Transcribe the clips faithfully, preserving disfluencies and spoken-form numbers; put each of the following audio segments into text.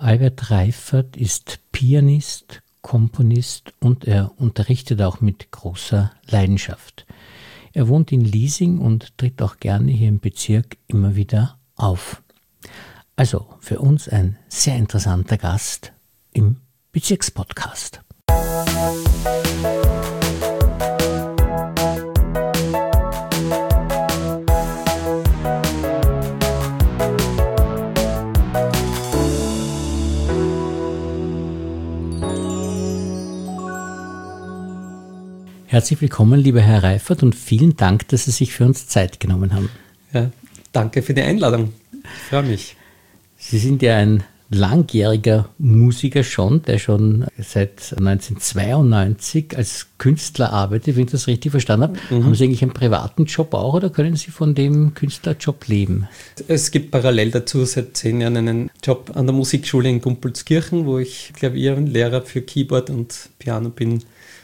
Albert Reifert ist Pianist, Komponist und er unterrichtet auch mit großer Leidenschaft. Er wohnt in Liesing und tritt auch gerne hier im Bezirk immer wieder auf. Also für uns ein sehr interessanter Gast im Bezirkspodcast. Herzlich willkommen, lieber Herr Reifert, und vielen Dank, dass Sie sich für uns Zeit genommen haben. Ja, danke für die Einladung. Ich freue mich. Sie sind ja ein langjähriger Musiker schon, der schon seit neunzehnhundertzweiundneunzig als Künstler arbeitet, wenn ich das richtig verstanden habe. Mhm. Haben Sie eigentlich einen privaten Job auch oder können Sie von dem Künstlerjob leben? Es gibt parallel dazu seit zehn Jahren einen Job an der Musikschule in Gumpolskirchen, wo ich Klavierlehrer für Keyboard und Piano bin.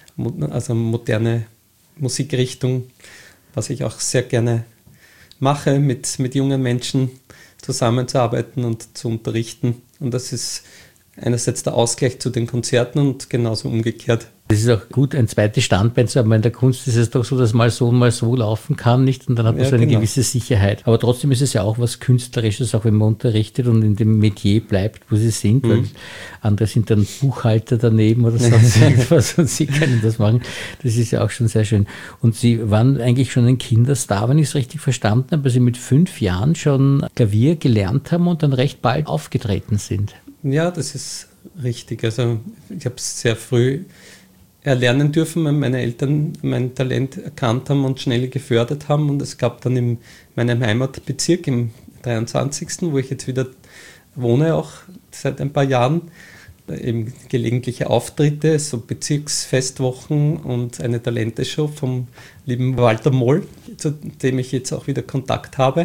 Also moderne Musikrichtung, was ich auch sehr gerne mache, mit, mit jungen Menschen zusammenzuarbeiten und zu unterrichten. Und das ist einerseits der Ausgleich zu den Konzerten und genauso umgekehrt. Das ist auch gut, ein zweites Standbein zu haben. In der Kunst ist es doch so, dass mal so und mal so laufen kann, nicht? Und dann hat man ja, so eine genau. gewisse Sicherheit. Aber trotzdem ist es ja auch was Künstlerisches, auch wenn man unterrichtet und in dem Metier bleibt, wo sie sind. Mhm. Weil andere sind dann Buchhalter daneben oder sonst irgendwas und sie können das machen. Das ist ja auch schon sehr schön. Und Sie waren eigentlich schon ein Kinderstar, wenn ich es richtig verstanden habe, weil Sie mit fünf Jahren schon Klavier gelernt haben und dann recht bald aufgetreten sind. Ja, das ist richtig. Also ich habe es sehr früh erlernen dürfen, weil meine Eltern mein Talent erkannt haben und schnell gefördert haben. Und es gab dann in meinem Heimatbezirk, im dreiundzwanzigsten, wo ich jetzt wieder wohne, auch seit ein paar Jahren, eben gelegentliche Auftritte, so Bezirksfestwochen und eine Talenteshow vom lieben Walter Moll, zu dem ich jetzt auch wieder Kontakt habe,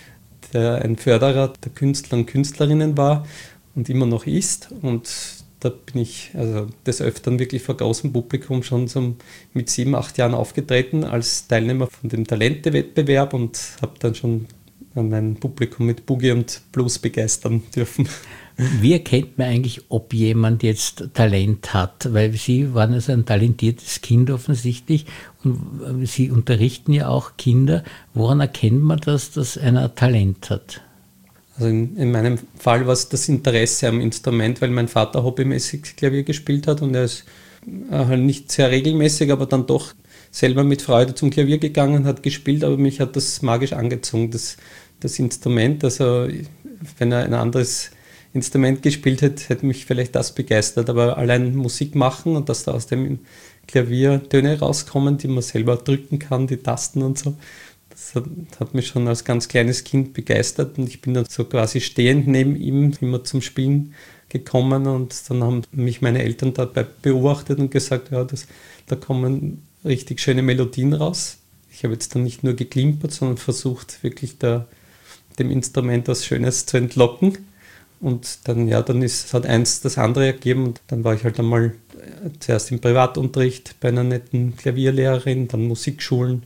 der ein Förderer der Künstler und Künstlerinnen war und immer noch ist. Und da bin ich also des Öfteren wirklich vor großem Publikum schon so mit sieben, acht Jahren aufgetreten als Teilnehmer von dem Talente-Wettbewerb und habe dann schon mein Publikum mit Boogie und Blues begeistern dürfen. Wie erkennt man eigentlich, ob jemand jetzt Talent hat? Weil Sie waren also ein talentiertes Kind offensichtlich und Sie unterrichten ja auch Kinder. Woran erkennt man das, dass einer Talent hat? Also in, in meinem Fall war es das Interesse am Instrument, weil mein Vater hobbymäßig Klavier gespielt hat und er ist äh, halt nicht sehr regelmäßig, aber dann doch selber mit Freude zum Klavier gegangen und hat gespielt, aber mich hat das magisch angezogen, das, das Instrument. Also wenn er ein anderes Instrument gespielt hätte, hätte mich vielleicht das begeistert, aber allein Musik machen und dass da aus dem Klavier Töne rauskommen, die man selber drücken kann, die Tasten und so, das hat, hat mich schon als ganz kleines Kind begeistert und ich bin dann so quasi stehend neben ihm immer zum Spielen gekommen und dann haben mich meine Eltern dabei beobachtet und gesagt, ja, das, da kommen richtig schöne Melodien raus. Ich habe jetzt dann nicht nur geklimpert, sondern versucht wirklich da, dem Instrument was Schönes zu entlocken und dann, ja, dann ist, hat eins das andere ergeben und dann war ich halt einmal zuerst im Privatunterricht bei einer netten Klavierlehrerin, dann Musikschulen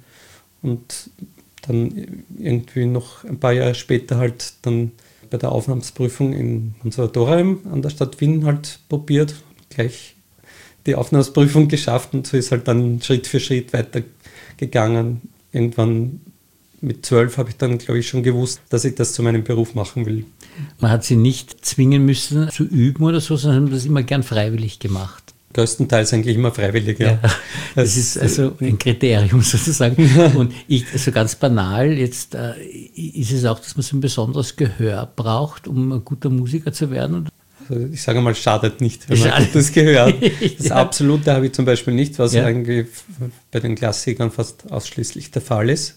und dann irgendwie noch ein paar Jahre später halt dann bei der Aufnahmsprüfung in Konservatorium an der Stadt Wien halt probiert, gleich die Aufnahmsprüfung geschafft und so ist halt dann Schritt für Schritt weitergegangen. Irgendwann mit zwölf habe ich dann, glaube ich, schon gewusst, dass ich das zu meinem Beruf machen will. Man hat Sie nicht zwingen müssen zu üben oder so, sondern haben das immer gern freiwillig gemacht. Größtenteils eigentlich immer freiwillig, ja. ja das ist also ein Kriterium sozusagen. Und ich, also ganz banal, jetzt äh, ist es auch, dass man so ein besonderes Gehör braucht, um ein guter Musiker zu werden? Also ich sage mal, schadet nicht, wenn man das Gehör hat. Das ja. Absolute habe ich zum Beispiel nicht, was ja. eigentlich bei den Klassikern fast ausschließlich der Fall ist.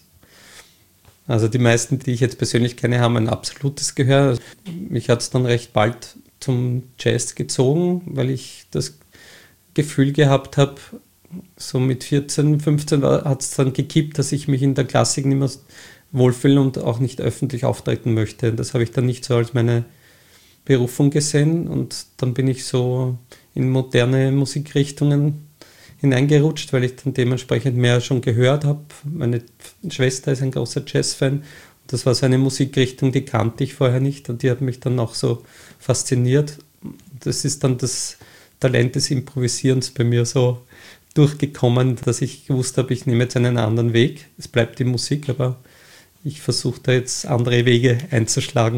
Also die meisten, die ich jetzt persönlich kenne, haben ein absolutes Gehör. Mich hat es dann recht bald zum Jazz gezogen, weil ich das Gefühl gehabt habe, so mit vierzehn, fünfzehn hat es dann gekippt, dass ich mich in der Klassik nicht mehr wohlfühle und auch nicht öffentlich auftreten möchte. Das habe ich dann nicht so als meine Berufung gesehen und dann bin ich so in moderne Musikrichtungen hineingerutscht, weil ich dann dementsprechend mehr schon gehört habe. Meine Schwester ist ein großer Jazzfan. Das war so eine Musikrichtung, die kannte ich vorher nicht und die hat mich dann auch so fasziniert. das ist dann das Talent des Improvisierens bei mir so durchgekommen, dass ich gewusst habe, ich nehme jetzt einen anderen Weg. Es bleibt die Musik, aber ich versuche da jetzt andere Wege einzuschlagen.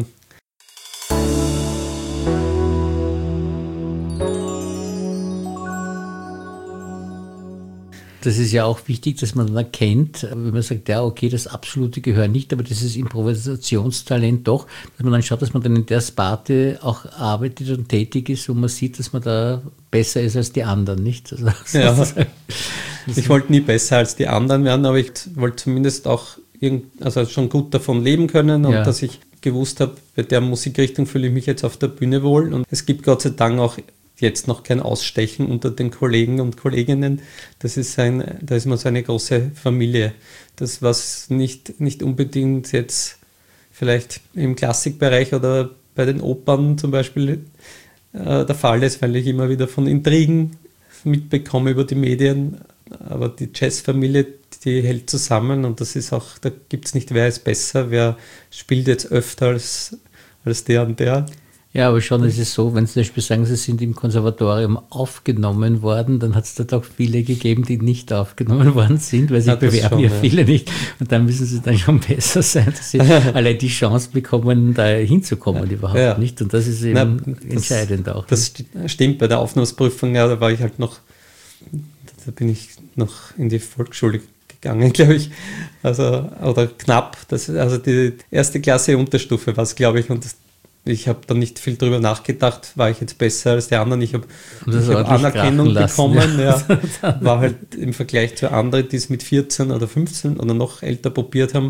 Das ist ja auch wichtig, dass man dann erkennt, wenn man sagt, ja, okay, das absolute Gehör nicht, aber dieses Improvisationstalent doch, dass man dann schaut, dass man dann in der Sparte auch arbeitet und tätig ist, wo man sieht, dass man da besser ist als die anderen, nicht? Also, ja. Ich wollte nie besser als die anderen werden, aber ich wollte zumindest auch irgend, also schon gut davon leben können und ja. dass ich gewusst habe, bei der Musikrichtung fühle ich mich jetzt auf der Bühne wohl und es gibt Gott sei Dank auch jetzt noch kein Ausstechen unter den Kollegen und Kolleginnen. Das ist ein, da ist man so eine große Familie. Das, was nicht, nicht unbedingt jetzt vielleicht im Klassikbereich oder bei den Opern zum Beispiel äh, der Fall ist, weil ich immer wieder von Intrigen mitbekomme über die Medien. Aber die Jazzfamilie, die hält zusammen und das ist auch, da gibt es nicht, wer ist besser, wer spielt jetzt öfter als, als der und der. Ja, aber schon ist es so, wenn Sie zum Beispiel sagen, Sie sind im Konservatorium aufgenommen worden, dann hat es dort auch viele gegeben, die nicht aufgenommen worden sind, weil sie ja, bewerben schon, ja viele ja. nicht. Und dann müssen Sie dann schon besser sein, dass Sie allein die Chance bekommen, da hinzukommen ja. überhaupt ja. nicht. Und das ist eben Na, das, entscheidend auch. Das nicht? Stimmt, bei der Aufnahmeprüfung, ja, da war ich halt noch, da bin ich noch in die Volksschule gegangen, glaube ich. Also, oder knapp. Das, also die erste Klasse Unterstufe war es, glaube ich, und das ich habe da nicht viel drüber nachgedacht, war ich jetzt besser als die anderen. Ich habe hab Anerkennung bekommen, ja. Ja. War halt im Vergleich zu anderen, die es mit vierzehn oder fünfzehn oder noch älter probiert haben,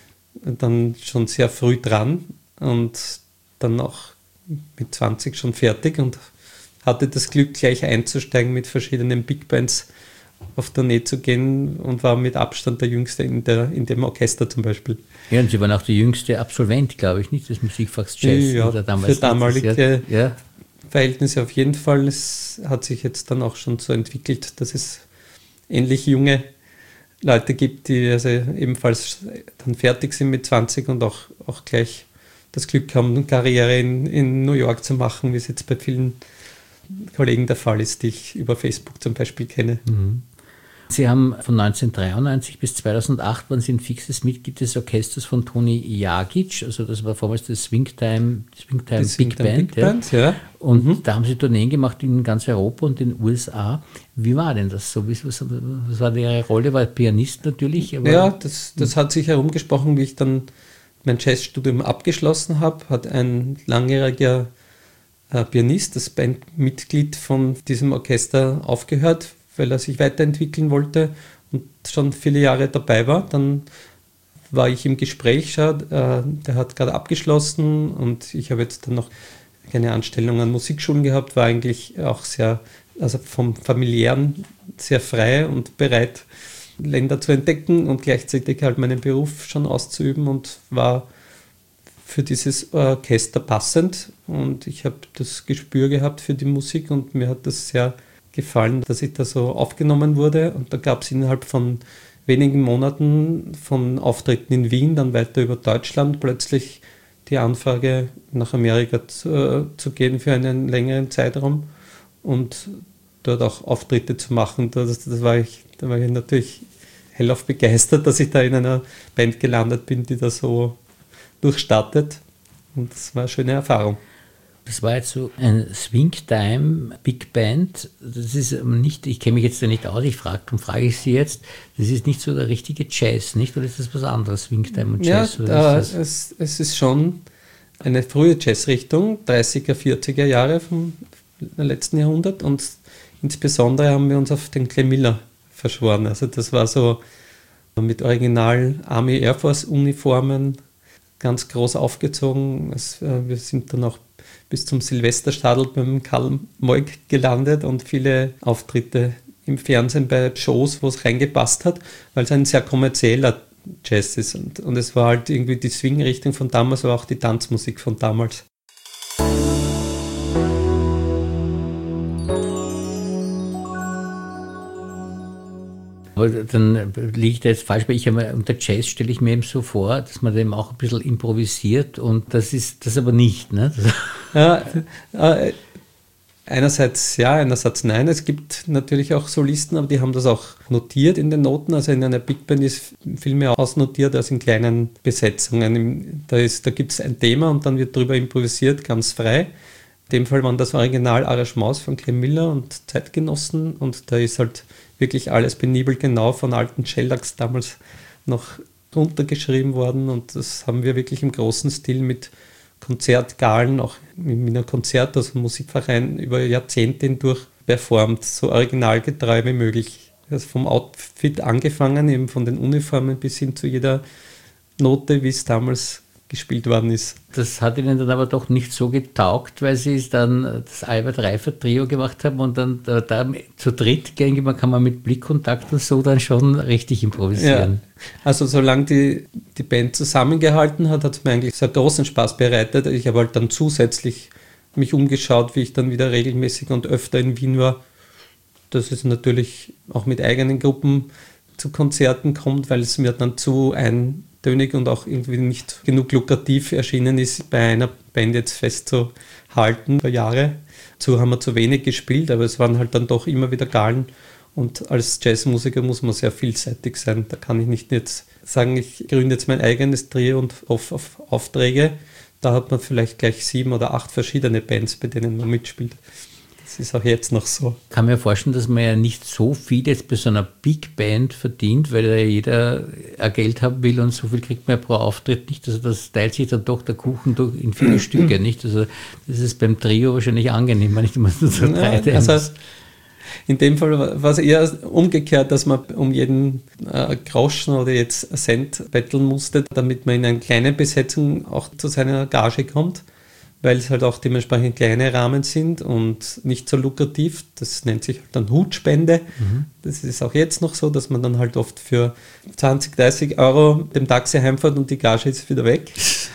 dann schon sehr früh dran und dann auch mit zwanzig schon fertig und hatte das Glück, gleich einzusteigen mit verschiedenen Big Bands auf Tournee zu gehen und war mit Abstand der Jüngste in, der, in dem Orchester zum Beispiel. Ja, und Sie waren auch der jüngste Absolvent, glaube ich, nicht des Musikfachs Jazz. Ja, oder damals für damalige ja. Verhältnisse auf jeden Fall. Es hat sich jetzt dann auch schon so entwickelt, dass es ähnlich junge Leute gibt, die also ebenfalls dann fertig sind mit zwanzig und auch, auch gleich das Glück haben, eine Karriere in, in New York zu machen, wie es jetzt bei vielen Kollegen der Fall ist, die ich über Facebook zum Beispiel kenne. Mhm. Sie haben von neunzehnhundertdreiundneunzig bis zweitausendacht waren Sie ein fixes Mitglied des Orchesters von Toni Jagic, also das war vormals das Swingtime, Swingtime das Big Swingtime Band. Big Band ja. Ja. Und mhm. da haben Sie Tourneen gemacht in ganz Europa und den U S A. Wie war denn das so? Was, was war Ihre Rolle? War Pianist natürlich? Aber ja, das, das hat sich herumgesprochen, wie ich dann mein Jazzstudium abgeschlossen habe, hat ein langjähriger äh, Pianist, das Bandmitglied von diesem Orchester aufgehört, weil er sich weiterentwickeln wollte und schon viele Jahre dabei war. Dann war ich im Gespräch, schau, äh, der hat gerade abgeschlossen und ich habe jetzt dann noch keine Anstellung an Musikschulen gehabt, war eigentlich auch sehr, also vom Familiären sehr frei und bereit, Länder zu entdecken und gleichzeitig halt meinen Beruf schon auszuüben und war für dieses Orchester passend und ich habe das Gespür gehabt für die Musik und mir hat das sehr gefallen, dass ich da so aufgenommen wurde und da gab es innerhalb von wenigen Monaten von Auftritten in Wien, dann weiter über Deutschland plötzlich die Anfrage nach Amerika zu, äh, zu gehen für einen längeren Zeitraum und dort auch Auftritte zu machen. Das, das war ich, da war ich natürlich hellauf begeistert, dass ich da in einer Band gelandet bin, die da so durchstartet und das war eine schöne Erfahrung. Das war jetzt so ein Swingtime Big Band. Das ist nicht, ich kenne mich jetzt da nicht aus, ich frage, darum frage ich Sie jetzt, das ist nicht so der richtige Jazz, nicht? Oder ist das was anderes, Swingtime und Jazz? Ja, oder ist das? Es, es ist schon eine frühe Jazzrichtung, dreißiger, vierziger Jahre vom letzten Jahrhundert und insbesondere haben wir uns auf den Clem Miller verschworen. Also das war so mit Original Army Air Force Uniformen ganz groß aufgezogen. Es, wir sind dann auch bis zum Silvesterstadl beim Karl Moik gelandet und viele Auftritte im Fernsehen bei Shows, wo es reingepasst hat, weil es ein sehr kommerzieller Jazz ist. Und, und es war halt irgendwie die Swing-Richtung von damals, aber auch die Tanzmusik von damals. Aber dann liege ich da jetzt falsch, weil ich habe unter Jazz stelle ich mir eben so vor, dass man dem auch ein bisschen improvisiert und das ist das aber nicht, ne? Ja, äh, Einerseits ja, einerseits nein. Es gibt natürlich auch Solisten, aber die haben das auch notiert in den Noten. Also in einer Big Band ist viel mehr ausnotiert als in kleinen Besetzungen. Da, ist, da gibt es ein Thema und dann wird darüber improvisiert, ganz frei. In dem Fall waren das Original-Arrangements von Clem Miller und Zeitgenossen und da ist halt wirklich alles penibel genau von alten Shellacks damals noch runtergeschrieben worden und das haben wir wirklich im großen Stil mit Konzertgalen, auch im Wiener Konzert, also Musikverein, über Jahrzehnte hindurch performt, so originalgetreu wie möglich. Also vom Outfit angefangen, eben von den Uniformen bis hin zu jeder Note, wie es damals gespielt worden ist. Das hat ihnen dann aber doch nicht so getaugt, weil sie dann das Albert Reifert Trio gemacht haben und dann da, da zu dritt, gegenüber kann man mit Blickkontakt und so dann schon richtig improvisieren. Ja. Also solange die, die Band zusammengehalten hat, hat es mir eigentlich sehr großen Spaß bereitet. Ich habe halt dann zusätzlich mich umgeschaut, wie ich dann wieder regelmäßig und öfter in Wien war, dass es natürlich auch mit eigenen Gruppen zu Konzerten kommt, weil es mir dann zu eintönig und auch irgendwie nicht genug lukrativ erschienen ist, bei einer Band jetzt festzuhalten über Jahre. Dazu haben wir zu wenig gespielt, aber es waren halt dann doch immer wieder Galen und als Jazzmusiker muss man sehr vielseitig sein. Da kann ich nicht jetzt sagen, ich gründe jetzt mein eigenes Trio und auf, auf Aufträge. Da hat man vielleicht gleich sieben oder acht verschiedene Bands, bei denen man mitspielt. Das ist auch jetzt noch so. Ich kann mir vorstellen, dass man ja nicht so viel jetzt bei so einer Big Band verdient, weil ja jeder Geld haben will und so viel kriegt man ja pro Auftritt nicht. Also das teilt sich dann doch der Kuchen durch in viele Stücke, nicht? Also das ist beim Trio wahrscheinlich angenehmer, nicht immer so zur Breite. Ja, also in dem Fall war es eher umgekehrt, dass man um jeden äh, Groschen oder jetzt Cent betteln musste, damit man in einer kleinen Besetzung auch zu seiner Gage kommt, weil es halt auch dementsprechend kleine Rahmen sind und nicht so lukrativ. Das nennt sich halt dann Hutspende. Mhm. Das ist auch jetzt noch so, dass man dann halt oft für zwanzig, dreißig Euro dem Taxi heimfährt und die Gage ist wieder weg.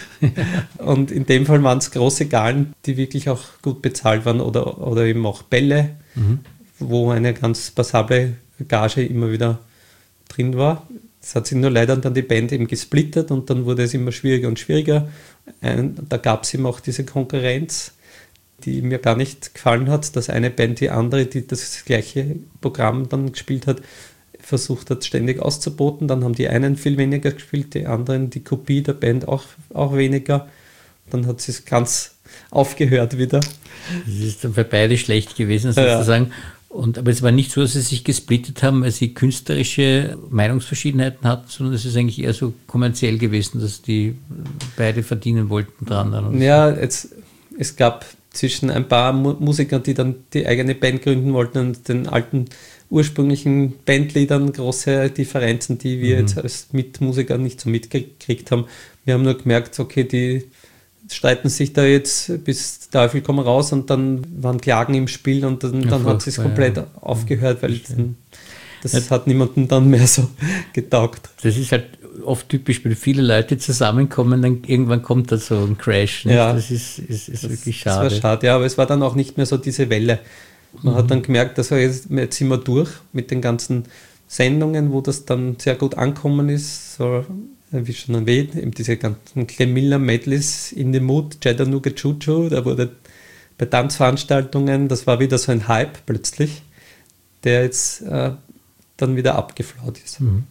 Und in dem Fall waren es große Galen, die wirklich auch gut bezahlt waren oder, oder eben auch Bälle, mhm. wo eine ganz passable Gage immer wieder drin war. Es hat sich nur leider dann die Band eben gesplittert und dann wurde es immer schwieriger und schwieriger. Ein, da gab es eben auch diese Konkurrenz, die mir gar nicht gefallen hat, dass eine Band die andere, die das gleiche Programm dann gespielt hat, versucht hat ständig auszuboten. Dann haben die einen viel weniger gespielt, die anderen, die Kopie der Band auch, auch weniger. Dann hat es ganz aufgehört wieder. Das ist dann für beide schlecht gewesen, sozusagen. Ja. Und, aber es war nicht so, dass sie sich gesplittet haben, weil sie künstlerische Meinungsverschiedenheiten hatten, sondern es ist eigentlich eher so kommerziell gewesen, dass die beide verdienen wollten dran. Dann ja, es, es gab zwischen ein paar Musikern, die dann die eigene Band gründen wollten und den alten ursprünglichen Bandleadern große Differenzen, die wir mhm. jetzt als Mitmusiker nicht so mitgekriegt haben. Wir haben nur gemerkt, okay, die streiten sich da jetzt bis Teufel komm raus und dann waren Klagen im Spiel und dann, dann ja, hat es komplett ja. aufgehört, weil dann, das ja. hat niemandem dann mehr so getaugt. Das ist halt oft typisch, wenn viele Leute zusammenkommen, dann irgendwann kommt da so ein Crash. Nicht? Ja. Das ist, ist, ist das, wirklich schade. Das war schade, ja, aber es war dann auch nicht mehr so diese Welle. Man mhm. hat dann gemerkt, dass jetzt, jetzt sind wir durch mit den ganzen Sendungen, wo das dann sehr gut ankommen ist, so wie schon erwähnt, eben diese ganzen Clem Miller Medleys in the Mood, Chattanooga Choo-Choo, da wurde bei Tanzveranstaltungen, das war wieder so ein Hype plötzlich, der jetzt äh, dann wieder abgeflaut ist. Mhm.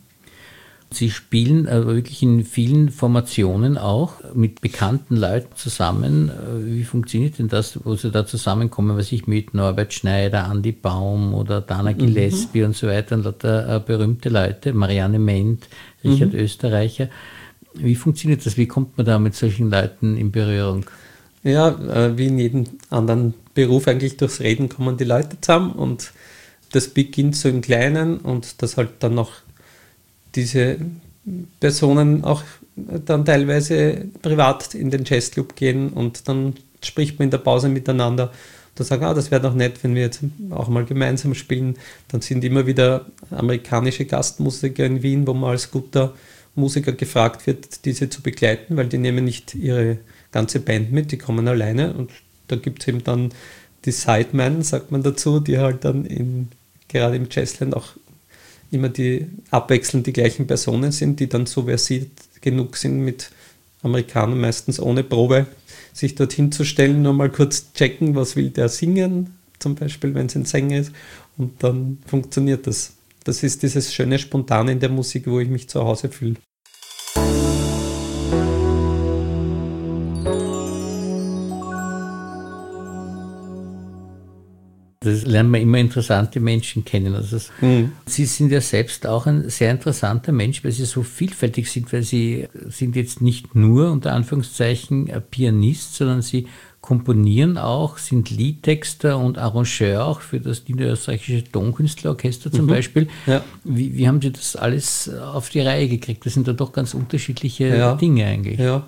Sie spielen aber wirklich in vielen Formationen auch mit bekannten Leuten zusammen. Wie funktioniert denn das, wo Sie da zusammenkommen, was ich mit Norbert Schneider, Andi Baum oder Dana Gillespie mhm. und so weiter, und lauter äh, berühmte Leute, Marianne Ment, Richard mhm. Österreicher. Wie funktioniert das? Wie kommt man da mit solchen Leuten in Berührung? Ja, äh, wie in jedem anderen Beruf eigentlich durchs Reden kommen die Leute zusammen und das beginnt so im Kleinen und das halt dann noch diese Personen auch dann teilweise privat in den Jazzclub gehen und dann spricht man in der Pause miteinander und sagt, ah, das wäre doch nett, wenn wir jetzt auch mal gemeinsam spielen. Dann sind immer wieder amerikanische Gastmusiker in Wien, wo man als guter Musiker gefragt wird, diese zu begleiten, weil die nehmen nicht ihre ganze Band mit, die kommen alleine und da gibt es eben dann die Sidemen, sagt man dazu, die halt dann in, gerade im Jazzland auch immer die abwechselnd die gleichen Personen sind, die dann so versiert genug sind mit Amerikanern, meistens ohne Probe, sich dorthin zu stellen, nur mal kurz checken, was will der singen zum Beispiel, wenn es ein Sänger ist, und dann funktioniert das. Das ist dieses schöne Spontane in der Musik, wo ich mich zu Hause fühle. Das lernt man immer interessante Menschen kennen. Also es, mhm. Sie sind ja selbst auch ein sehr interessanter Mensch, weil Sie so vielfältig sind, weil Sie sind jetzt nicht nur unter Anführungszeichen Pianist, sondern Sie komponieren auch, sind Liedtexter und Arrangeur auch für das Niederösterreichische Tonkünstlerorchester zum mhm. Beispiel. Ja. Wie, wie haben Sie das alles auf die Reihe gekriegt? Das sind da doch ganz unterschiedliche ja. Dinge eigentlich. Ja,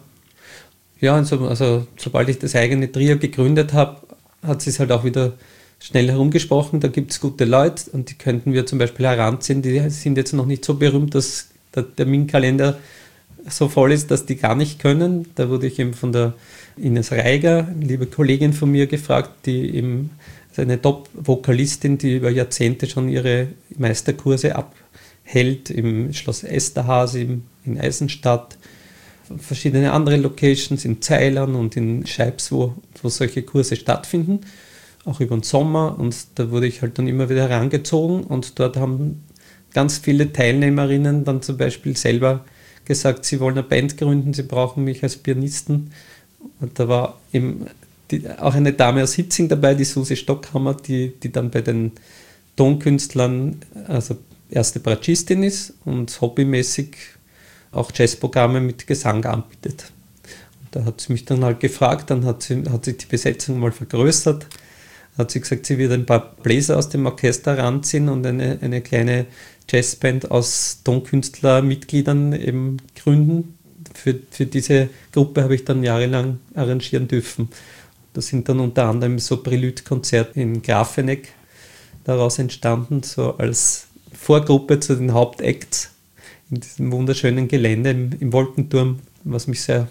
ja also, also sobald ich das eigene Trio gegründet habe, hat es halt auch wieder schnell herumgesprochen, da gibt es gute Leute und die könnten wir zum Beispiel heranziehen, die sind jetzt noch nicht so berühmt, dass der Terminkalender so voll ist, dass die gar nicht können. Da wurde ich eben von der Ines Reiger, eine liebe Kollegin von mir, gefragt, die eben also eine Top-Vokalistin, die über Jahrzehnte schon ihre Meisterkurse abhält, im Schloss Esterházy, in Eisenstadt, verschiedene andere Locations, in Ceilern und in Scheibs, wo, wo solche Kurse stattfinden, auch über den Sommer, und da wurde ich halt dann immer wieder herangezogen und dort haben ganz viele Teilnehmerinnen dann zum Beispiel selber gesagt, sie wollen eine Band gründen, sie brauchen mich als Pianisten, und da war eben die, auch eine Dame aus Hitzing dabei, die Susi Stockhammer, die, die dann bei den Tonkünstlern also erste Bratschistin ist und hobbymäßig auch Jazzprogramme mit Gesang anbietet. Und da hat sie mich dann halt gefragt, dann hat sie hat sich die Besetzung mal vergrößert, hat sie gesagt, sie wird ein paar Bläser aus dem Orchester ranziehen und eine, eine kleine Jazzband aus Tonkünstlermitgliedern eben gründen. Für, für diese Gruppe habe ich dann jahrelang arrangieren dürfen. Da sind dann unter anderem so Prelude-Konzerte in Grafeneck daraus entstanden, so als Vorgruppe zu den Hauptacts in diesem wunderschönen Gelände im, im Wolkenturm, was mich sehr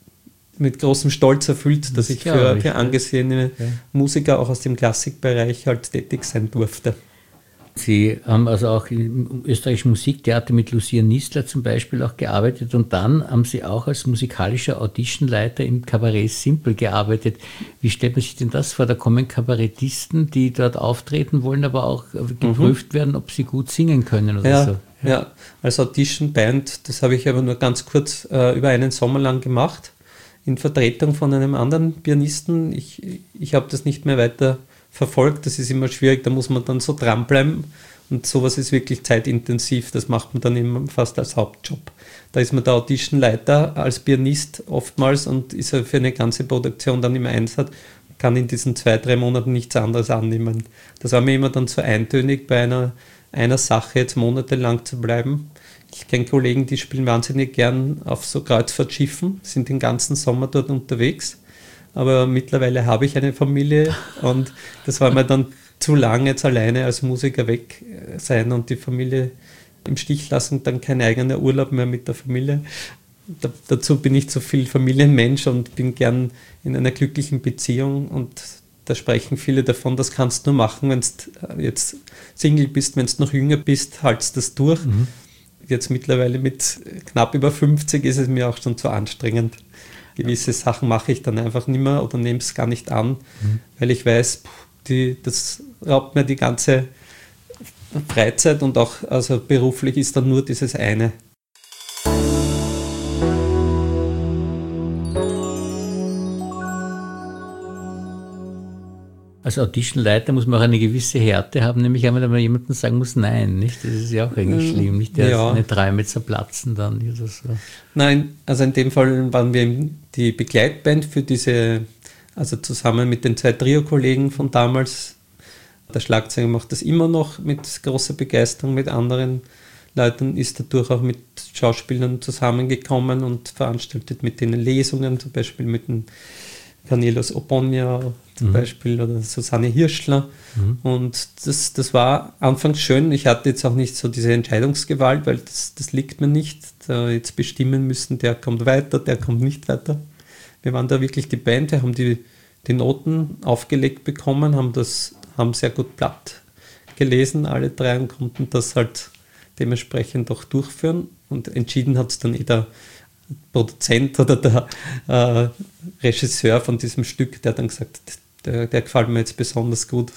mit großem Stolz erfüllt, dass ich für, für angesehene ja. Musiker auch aus dem Klassikbereich halt tätig sein durfte. Sie haben also auch im österreichischen Musiktheater mit Lucia Nistler zum Beispiel auch gearbeitet, und dann haben Sie auch als musikalischer Auditionleiter im Kabarett Simpel gearbeitet. Wie stellt man sich denn das vor? Da kommen Kabarettisten, die dort auftreten wollen, aber auch geprüft mhm. werden, ob sie gut singen können oder ja, so. Ja. ja, als Audition-Band, das habe ich aber nur ganz kurz äh, über einen Sommer lang gemacht, in Vertretung von einem anderen Pianisten. Ich, ich habe das nicht mehr weiter verfolgt, das ist immer schwierig, da muss man dann so dranbleiben, und sowas ist wirklich zeitintensiv, das macht man dann immer fast als Hauptjob. Da ist man der Auditionleiter als Pianist oftmals und ist für eine ganze Produktion dann im Einsatz, kann in diesen zwei, drei Monaten nichts anderes annehmen. Das war mir immer dann zu eintönig, bei einer, einer Sache jetzt monatelang zu bleiben. Ich kenne Kollegen, die spielen wahnsinnig gern auf so Kreuzfahrtschiffen, sind den ganzen Sommer dort unterwegs. Aber mittlerweile habe ich eine Familie und das war mir dann zu lange jetzt alleine als Musiker weg sein und die Familie im Stich lassen, dann kein eigener Urlaub mehr mit der Familie. Da, dazu bin ich zu viel Familienmensch und bin gern in einer glücklichen Beziehung, und da sprechen viele davon, das kannst du nur machen, wenn du jetzt Single bist, wenn du noch jünger bist, haltst das durch. Mhm. Jetzt mittlerweile mit knapp über fünfzig ist es mir auch schon zu anstrengend. Gewisse Sachen mache ich dann einfach nicht mehr oder nehme es gar nicht an, mhm. weil ich weiß, die, das raubt mir die ganze Freizeit, und auch also beruflich ist dann nur dieses eine. Als Auditionleiter muss man auch eine gewisse Härte haben, nämlich einmal, wenn man jemandem sagen muss, nein, nicht? Das ist ja auch eigentlich schlimm, nicht? Der ja. Seine Träume zerplatzen dann oder so. Nein, also in dem Fall waren wir die Begleitband für diese, also zusammen mit den zwei Trio-Kollegen von damals. Der Schlagzeuger macht das immer noch mit großer Begeisterung, mit anderen Leuten, ist dadurch auch mit Schauspielern zusammengekommen und veranstaltet mit denen Lesungen, zum Beispiel mit dem Cornelis Obonia zum mhm. Beispiel oder Susanne Hirschler. Mhm. Und das, das war anfangs schön. Ich hatte jetzt auch nicht so diese Entscheidungsgewalt, weil das, das liegt mir nicht. Da jetzt bestimmen müssen, der kommt weiter, der kommt nicht weiter. Wir waren da wirklich die Band, wir haben die, die Noten aufgelegt bekommen, haben das haben sehr gut platt gelesen, alle drei, und konnten das halt dementsprechend auch durchführen. Und entschieden hat es dann eh der Produzent oder der äh, Regisseur von diesem Stück, der dann gesagt hat, der, der gefällt mir jetzt besonders gut,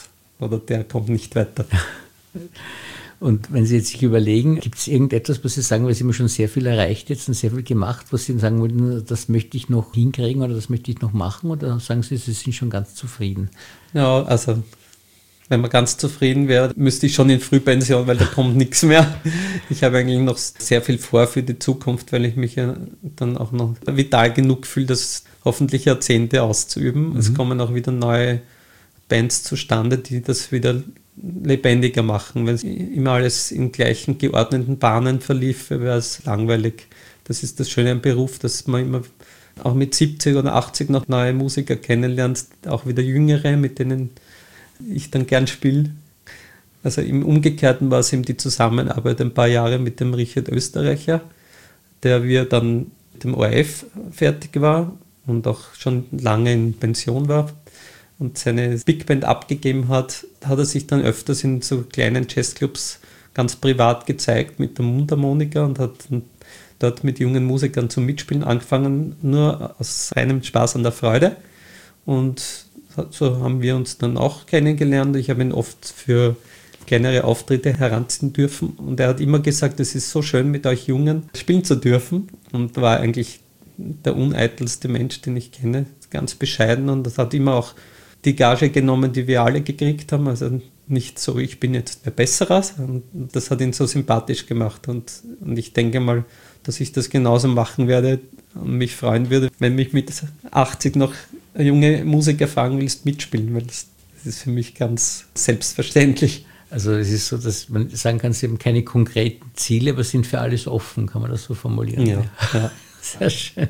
oder der kommt nicht weiter. Und wenn Sie jetzt sich überlegen, gibt es irgendetwas, was Sie sagen, weil Sie haben schon sehr viel erreicht jetzt und sehr viel gemacht, was Sie sagen würden, das möchte ich noch hinkriegen oder das möchte ich noch machen, oder sagen Sie, Sie sind schon ganz zufrieden? Ja, also wenn man ganz zufrieden wäre, müsste ich schon in Frühpension, weil da kommt nichts mehr. Ich habe eigentlich noch sehr viel vor für die Zukunft, weil ich mich ja dann auch noch vital genug fühle, das hoffentlich Jahrzehnte auszuüben. Mhm. Es kommen auch wieder neue Bands zustande, die das wieder lebendiger machen. Wenn immer alles in gleichen geordneten Bahnen verlief, wäre es langweilig. Das ist das Schöne am Beruf, dass man immer auch mit siebzig oder achtzig noch neue Musiker kennenlernt, auch wieder jüngere, mit denen ich dann gern spiele. Also im Umgekehrten war es eben die Zusammenarbeit ein paar Jahre mit dem Richard Österreicher, der wie er dann mit dem O R F fertig war und auch schon lange in Pension war und seine Big Band abgegeben hat, hat er sich dann öfters in so kleinen Jazzclubs ganz privat gezeigt mit der Mundharmonika und hat dort mit jungen Musikern zum Mitspielen angefangen, nur aus reinem Spaß an der Freude. Und so haben wir uns dann auch kennengelernt. Ich habe ihn oft für kleinere Auftritte heranziehen dürfen und er hat immer gesagt, es ist so schön, mit euch Jungen spielen zu dürfen, und war eigentlich der uneitelste Mensch, den ich kenne, ganz bescheiden, und das hat immer auch die Gage genommen, die wir alle gekriegt haben, also nicht so, ich bin jetzt der Bessere, und das hat ihn so sympathisch gemacht, und, und ich denke mal, dass ich das genauso machen werde und mich freuen würde, wenn mich mit achtzig noch junge Musiker fragen willst, mitspielen, weil das, das ist für mich ganz selbstverständlich. Also es ist so, dass man sagen kann, Sie haben keine konkreten Ziele, aber sind für alles offen, kann man das so formulieren? Ja, ja. Sehr schön.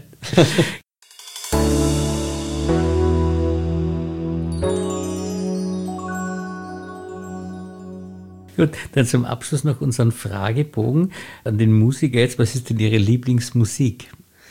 Gut, dann zum Abschluss noch unseren Fragebogen an den Musiker jetzt. Was ist denn Ihre Lieblingsmusik?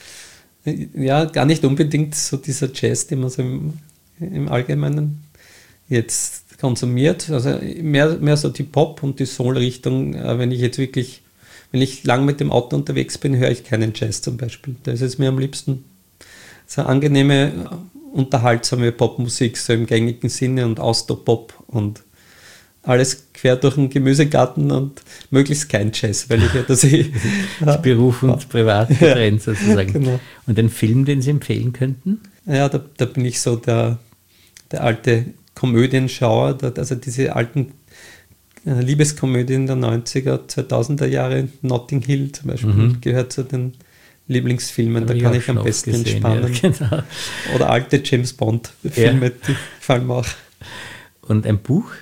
Ja, gar nicht unbedingt so dieser Jazz, den man so im, im Allgemeinen jetzt konsumiert. Also mehr, mehr so die Pop- und die Soul-Richtung. Wenn ich jetzt wirklich, wenn ich lang mit dem Auto unterwegs bin, höre ich keinen Jazz zum Beispiel. Da ist es mir am liebsten so angenehme, unterhaltsame Popmusik, so im gängigen Sinne, und Austropop und alles quer durch den Gemüsegarten und möglichst kein Jazz, weil ich ja das eh... Beruf und Privat getrennt ja, sozusagen. Genau. Und den Film, den Sie empfehlen könnten? Ja, da, da bin ich so der, der alte Komödienschauer, der, also diese alten äh, Liebeskomödien der neunziger, zweitausender Jahre, Notting Hill zum Beispiel, mhm. gehört zu den Lieblingsfilmen, da kann ich am besten gesehen, entspannen. Ja, genau. Oder alte James Bond-Filme, ja. Die gefallen mir auch. Und ein Buch?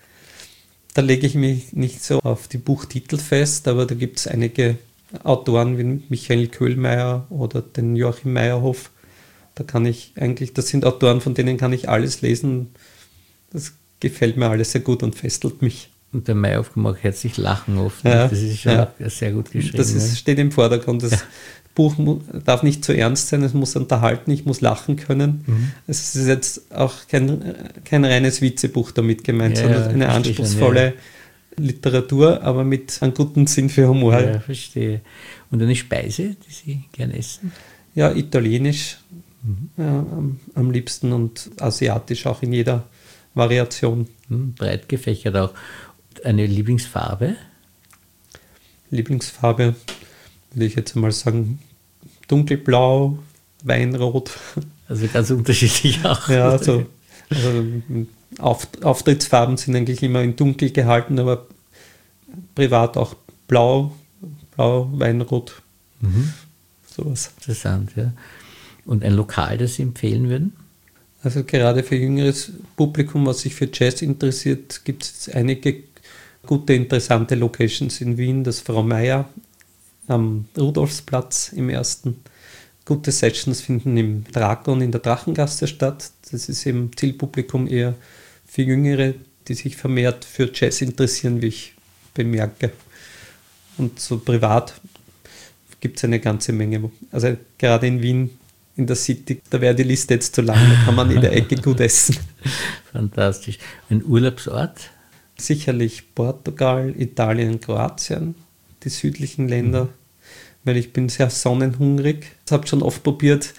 Da lege ich mich nicht so auf die Buchtitel fest, aber da gibt es einige Autoren wie Michael Köhlmeier oder den Joachim Meyerhoff. Da kann ich eigentlich, das sind Autoren, von denen kann ich alles lesen. Das gefällt mir alles sehr gut und festelt mich. Und der Meyerhoff kann auch herzlich lachen oft. Ja, das ist schon ja. sehr gut geschrieben. Das ist, steht im Vordergrund. Das ja. Buch darf nicht zu ernst sein, es muss unterhalten, ich muss lachen können. Mhm. Es ist jetzt auch kein, kein reines Witzebuch damit gemeint, ja, sondern eine anspruchsvolle schon, ja. Literatur, aber mit einem guten Sinn für Humor. Ja, verstehe. Und eine Speise, die Sie gerne essen? Ja, italienisch mhm. ja, am, am liebsten, und asiatisch auch in jeder Variation. Mhm, breit gefächert auch. Eine Lieblingsfarbe? Lieblingsfarbe würde ich jetzt mal sagen, dunkelblau, Weinrot. Also ganz unterschiedlich auch. Ja, also, also Auf, Auftrittsfarben sind eigentlich immer in dunkel gehalten, aber privat auch blau, blau, Weinrot, mhm. sowas. Interessant, ja. Und ein Lokal, das Sie empfehlen würden? Also gerade für jüngeres Publikum, was sich für Jazz interessiert, gibt es einige gute, interessante Locations in Wien. Das Frau Meier am Rudolfsplatz im ersten. Gute Sessions finden im Drakon in der Drachengasse statt. Das ist eben Zielpublikum eher für Jüngere, die sich vermehrt für Jazz interessieren, wie ich bemerke. Und so privat gibt es eine ganze Menge. Also gerade in Wien, in der City, da wäre die Liste jetzt zu lang, da kann man in der Ecke gut essen. Fantastisch. Ein Urlaubsort? Sicherlich Portugal, Italien, Kroatien, die südlichen Länder, mhm. weil ich bin sehr sonnenhungrig. Ich habe schon oft probiert,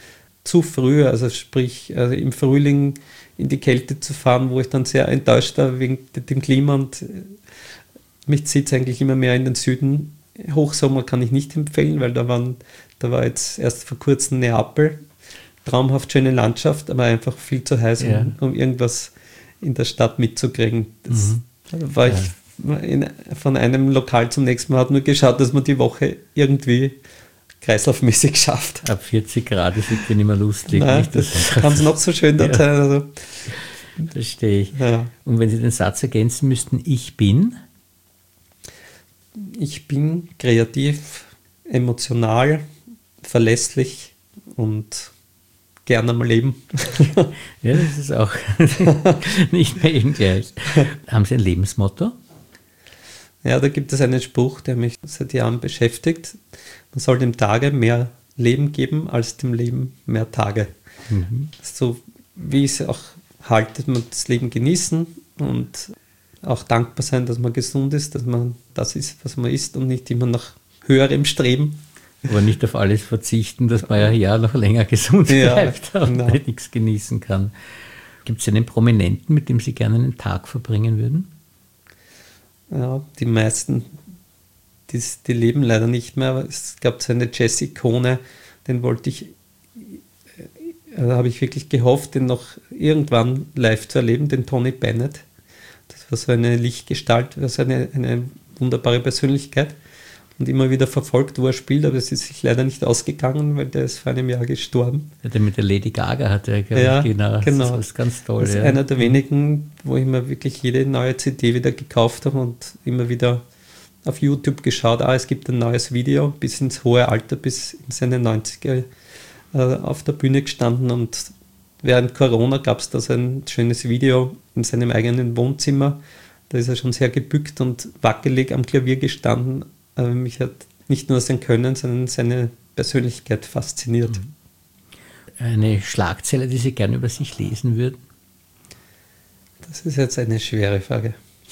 zu früh, also sprich also im Frühling in die Kälte zu fahren, wo ich dann sehr enttäuscht war wegen dem Klima und mich zieht es eigentlich immer mehr in den Süden. Hochsommer kann ich nicht empfehlen, weil da, waren, da war jetzt erst vor kurzem Neapel, traumhaft schöne Landschaft, aber einfach viel zu heiß, ja. um, um irgendwas in der Stadt mitzukriegen. Das mhm. war ja. ich in, von einem Lokal zum nächsten Mal, hat nur geschaut, dass man die Woche irgendwie kreislaufmäßig schafft. Ab vierzig Grad ist wirklich nicht mehr lustig. Nein, nicht? Das, das kann es noch so schön dort ja. sein. Also. Verstehe ich. Ja. Und wenn Sie den Satz ergänzen müssten, ich bin? Ich bin kreativ, emotional, verlässlich und gerne am Leben. Ja, das ist auch nicht mehr eben gleich. Haben Sie ein Lebensmotto? Ja, da gibt es einen Spruch, der mich seit Jahren beschäftigt. Man soll dem Tage mehr Leben geben, als dem Leben mehr Tage. Mhm. So wie ich es auch halte, man das Leben genießen und auch dankbar sein, dass man gesund ist, dass man das ist, was man ist und nicht immer nach höherem streben. Aber nicht auf alles verzichten, dass man ja, ja noch länger gesund ja, bleibt und genau. nichts genießen kann. Gibt es einen Prominenten, mit dem Sie gerne einen Tag verbringen würden? Ja, die meisten, die, die leben leider nicht mehr, aber es gab so eine Jazz-Ikone, den wollte ich, da habe ich wirklich gehofft, den noch irgendwann live zu erleben, den Tony Bennett. Das war so eine Lichtgestalt, also eine, eine wunderbare Persönlichkeit und immer wieder verfolgt, wo er spielt, aber es ist sich leider nicht ausgegangen, weil der ist vor einem Jahr gestorben. Ja, der mit der Lady Gaga hat er, glaube ja, ich, genau. genau. Das ist ganz toll. Das ist ja. einer der wenigen, wo ich mir wirklich jede neue C D wieder gekauft habe und immer wieder auf YouTube geschaut, ah, es gibt ein neues Video, bis ins hohe Alter, bis in seine neunziger äh, auf der Bühne gestanden und während Corona gab es da so ein schönes Video in seinem eigenen Wohnzimmer. Da ist er schon sehr gebückt und wackelig am Klavier gestanden. Aber mich hat nicht nur sein Können, sondern seine Persönlichkeit fasziniert. Eine Schlagzeile, die Sie gerne über sich lesen würden? Das ist jetzt eine schwere Frage.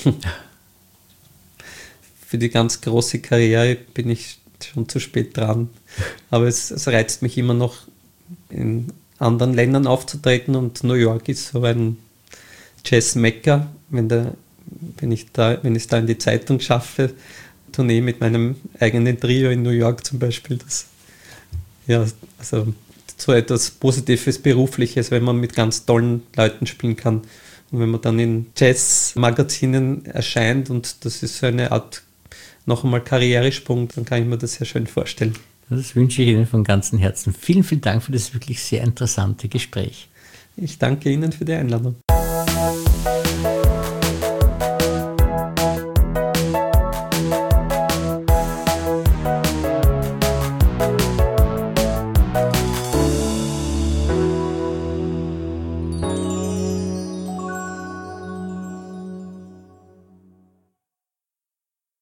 Für die ganz große Karriere bin ich schon zu spät dran. Aber es, es reizt mich immer noch, in anderen Ländern aufzutreten und New York ist so ein Jazz-Mekka. Wenn, der, wenn, ich da, wenn ich es da in die Zeitung schaffe, Tournee mit meinem eigenen Trio in New York zum Beispiel, das, ja, also so etwas Positives, Berufliches, wenn man mit ganz tollen Leuten spielen kann und wenn man dann in Jazz-Magazinen erscheint und das ist so eine Art noch einmal Karrieresprung, dann kann ich mir das sehr schön vorstellen. Das wünsche ich Ihnen von ganzem Herzen. Vielen, vielen Dank für das wirklich sehr interessante Gespräch. Ich danke Ihnen für die Einladung.